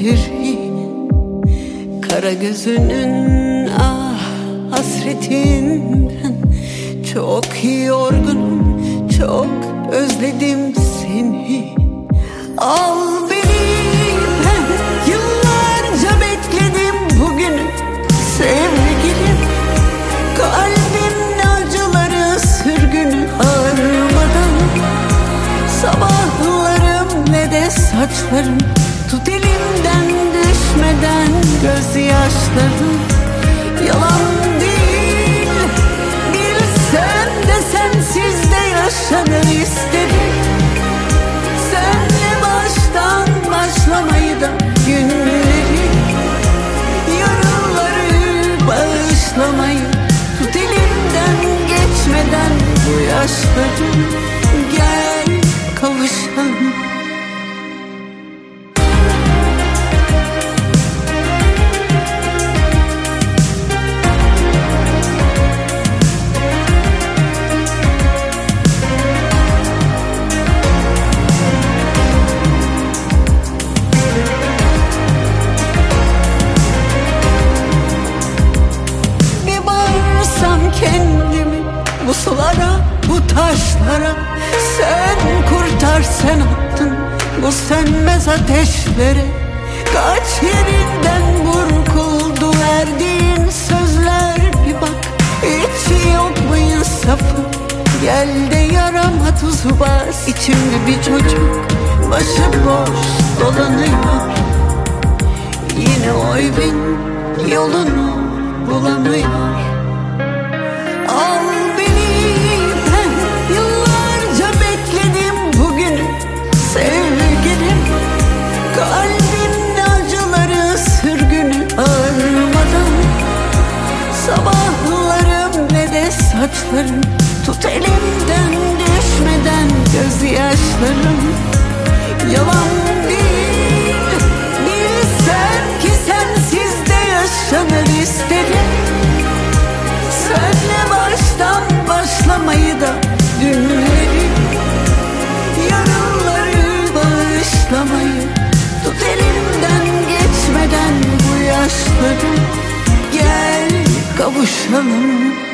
sirri. Kara gözünün hasretinden çok yorgunum, çok özledim seni. Al beni, ben yıllarca bekledim bugünü sevgilim. Kalbimin acıları sürgünü harmadan. Sabahlarım ne de saçlarım, tut elimden düşmeden gözyaşlarım. Yalan değil, bilsem de sensiz de yaşanır istedim. Senle baştan başlamayı da günleri, yarınları bağışlamayı, tut elimden geçmeden bu yaşları. Gel kavuşalım. Kendimi bu sulara, bu taşlara, sen kurtar, sen attın bu sönmez ateşlere. Kaç yerinden burkuldu verdiğin sözler, bir bak hiç yok mu insafı? Gel de yarama tuzu bas. İçimde bir çocuk başıboş dolanıyor, yine o evin yolunu bulamıyor. Al beni, ben yıllarca bekledim bugünü sevgilim. Kalbimin acıları sürgünü ağırmadan. Sabahlarım ne de saçlarım, tut elimden düşmeden gözyaşlarım. Yalan değil, bilsem ki sensiz de yaşanır isterim. Senle baştan başlamayı da dünleri, yarınları bağışlamayı, tut elimden geçmeden bu yaşları. Gel kavuşalım.